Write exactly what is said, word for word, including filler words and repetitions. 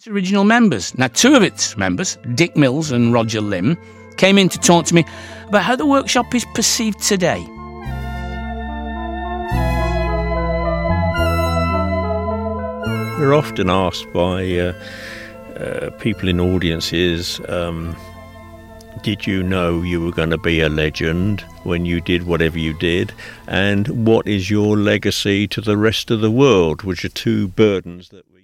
its original members. Now, two of its members, Dick Mills and Roger Lim, came in to talk to me about how the workshop is perceived today. We're often asked by uh, uh, people in audiences, um, did you know you were going to be a legend when you did whatever you did? And what is your legacy to the rest of the world, which are two burdens that we